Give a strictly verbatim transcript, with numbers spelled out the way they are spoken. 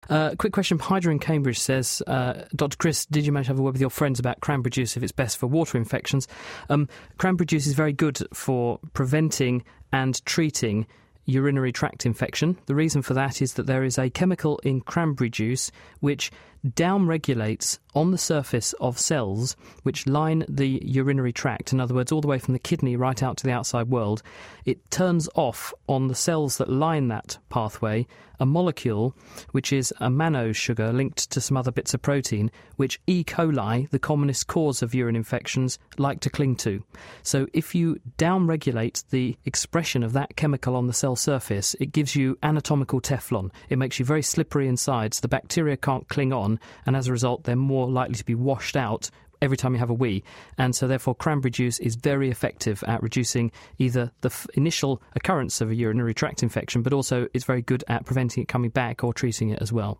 Uh, quick question. Hyder in Cambridge says, uh, Doctor Chris, did you manage to have a word with your friends about cranberry juice if it's best for water infections? Um, cranberry juice is very good for preventing and treating urinary tract infection. The reason for that is that there is a chemical in cranberry juice which downregulates on the surface of cells which line the urinary tract, in other words, all the way from the kidney right out to the outside world. It turns off on the cells that line that pathway a molecule which is a mannose sugar linked to some other bits of protein, which E. coli, the commonest cause of urine infections, like to cling to. So if you downregulate the expression of that chemical on the cell surface, it gives you anatomical Teflon. It makes you very slippery inside, so the bacteria can't cling on, and as a result they're more likely to be washed out every time you have a wee. And so therefore cranberry juice is very effective at reducing either the f- initial occurrence of a urinary tract infection, but also it's very good at preventing it coming back or treating it as well.